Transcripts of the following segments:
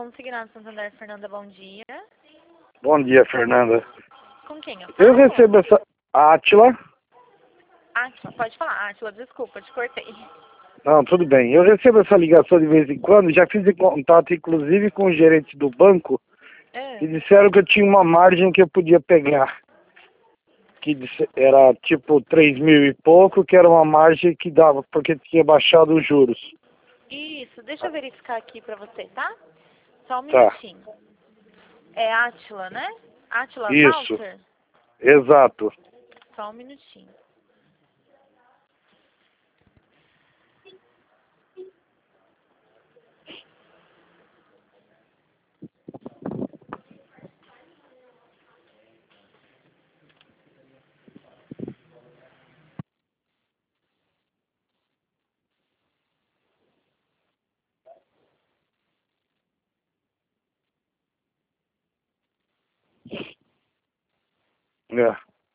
Consignado Santander, Fernanda, bom dia. Bom dia, Fernanda. Com quem eu Eu falo? recebo essa... Átila? Átila, pode falar. Átila, desculpa, te cortei. Não, tudo bem. Eu recebo essa ligação de vez em quando. Já fiz contato, inclusive, com o gerente do banco. É. E disseram que eu tinha uma margem que eu podia pegar. Era tipo 3 mil e pouco, que era uma margem que dava, porque tinha baixado os juros. Isso, deixa eu verificar aqui pra você, tá? Só um Tá. minutinho. É Átila, né? Átila Isso. Walter? Exato. Só um minutinho. É.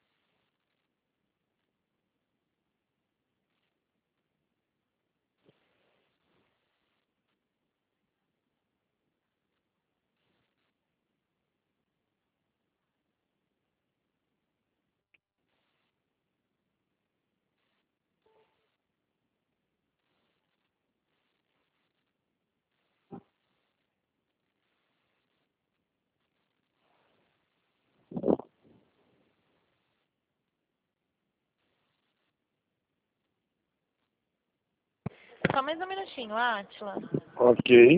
Só mais um minutinho, Átila. Ok.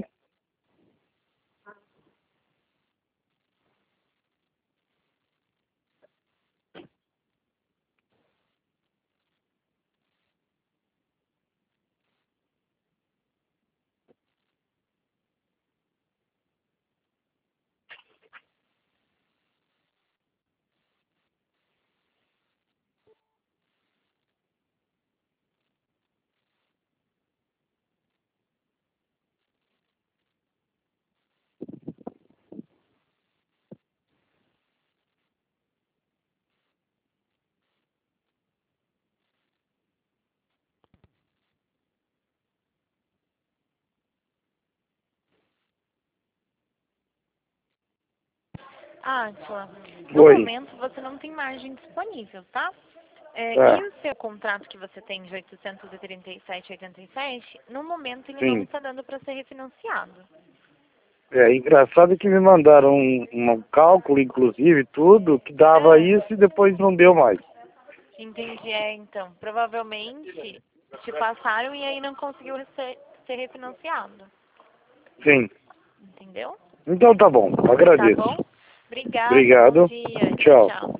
Átila, no Oi. momento você não tem margem disponível, tá? Tá. E o seu contrato que você tem de 837,87, no momento ele não Sim. está dando para ser refinanciado. É engraçado que me mandaram um cálculo, inclusive, tudo, que dava isso e depois não deu mais. Entendi, então, provavelmente te passaram e aí não conseguiu ser refinanciado, Sim. entendeu? Então tá bom. Tá Agradeço. bom? Obrigada, bom Obrigado. dia, tchau, Tchau. tchau.